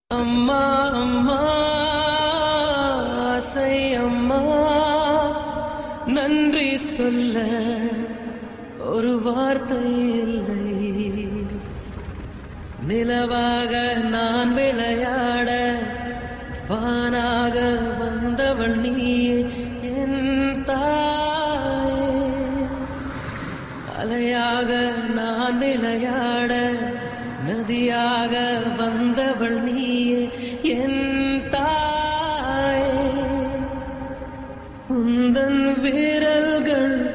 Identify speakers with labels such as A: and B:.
A: அம்மா அம்மா ஆசை அம்மா, நன்றி சொல்ல ஒரு வார்த்தை இல்லை. நிலவாக நான் விளையாட வானாக வந்தவள் நீயே என் தாயே. அலையாக நான் விளையாட நதியாக வந்தவள் நீ